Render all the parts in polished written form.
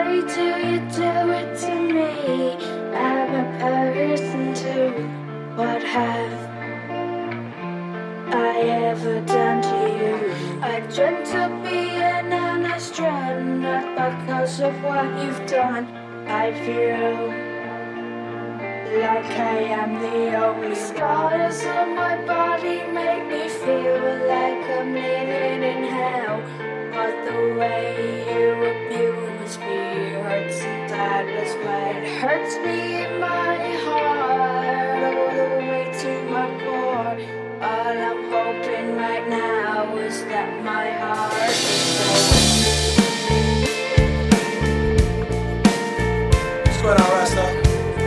Why do you do it to me? I'm a person too. What have I ever done to you? I dreamt to be an astronaut, not because of what you've done. I feel like I am the only. Scars on my body make me feel like I'm living in hell. But the way you abuse me hurts inside as well. It hurts me in my heart, all the way to my core. All I'm hoping right now is that my heart is What's going on, Rasta?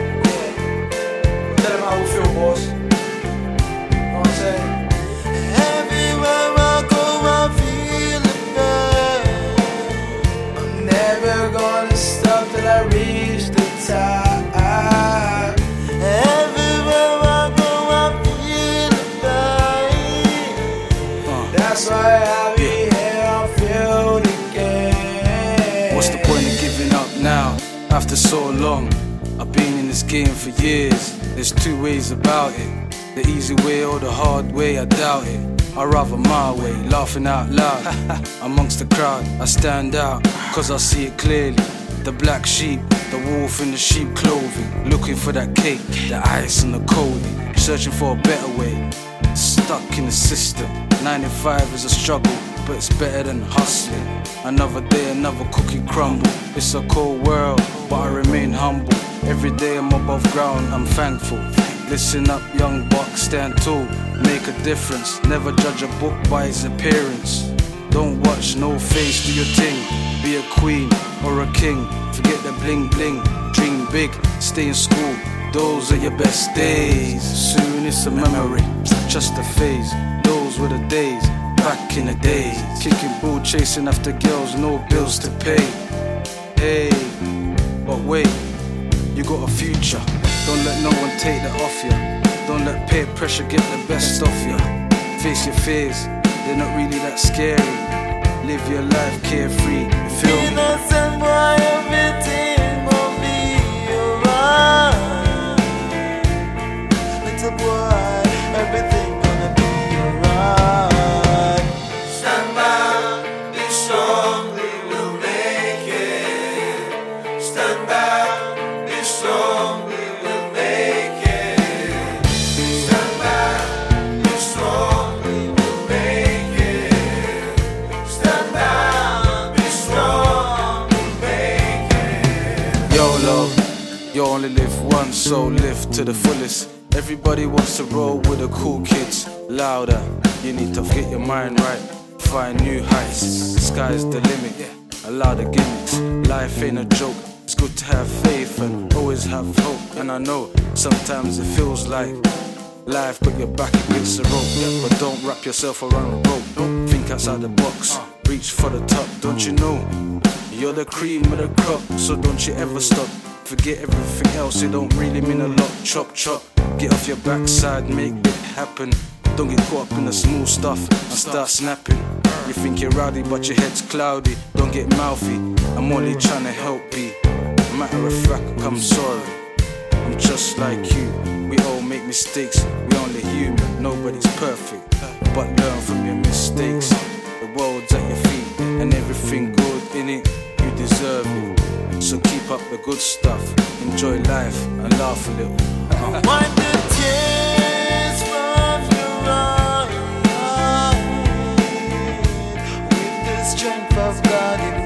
Tell them how we feel, boss. Know what I'm saying? Everywhere I go, I feel it burn. I'm never gonna stop till I reach the top. Everywhere I go, I feel it burn. That's why I be here, I feel the game. What's the point of giving up now, after so long? I've been in this game for years. There's two ways about it, the easy way or the hard way, I doubt it. I'd rather my way, laughing out loud. Amongst the crowd, I stand out, cause I see it clearly. The black sheep, the wolf in the sheep clothing, looking for that cake, the ice and the coating, searching for a better way, stuck in the system. 95 is a struggle, but it's better than hustling. Another day, another cookie crumble. It's a cold world, but I remain humble. Every day I'm above ground, I'm thankful. Listen up, young buck, stand tall, make a difference. Never judge a book by its appearance. Don't watch no face, do your thing. Be a queen or a king, forget the bling bling. Dream big, stay in school, those are your best days. Soon it's a memory, just a phase. Those were the days, back in the days. Kicking ball, chasing after girls, no bills to pay. Hey, but wait, you got a future. Don't let no one take that off you. Don't let peer pressure get the best of you. Face your fears, they're not really that scary. Live your life carefree, you feel me? Innocent boy, everything gon' be alright. Little boy, everything gonna be alright. Stand back, be strong, we will make it. Stand back, be strong, we will make it. Stand back, be strong, we will make it. Stand back, be strong, we'll make it. YOLO, you only live once, so live to the fullest. Everybody wants to roll with the cool kids. Louder, you need to get your mind right. Find new heights, sky's the limit. Allow the gimmicks, life ain't a joke. It's good to have faith and always have hope. And I know sometimes it feels like life put your back against the rope. But don't wrap yourself around a rope. Don't think outside the box, reach for the top. Don't you know, you're the cream of the crop. So don't you ever stop. Forget everything else, it don't really mean a lot. Chop chop, get off your backside, make it happen. Don't get caught up in the small stuff and start snapping. You think you're rowdy but your head's cloudy. Don't get mouthy, I'm only trying to help you. Matter of fact, I'm sorry, I'm just like you. We all make mistakes, we only human. Nobody's perfect, but learn from your mistakes. The world's at your feet and everything good in it, you deserve it. So keep up the good stuff, enjoy life and laugh a little. Wipe the tears from your eyes with the strength of God in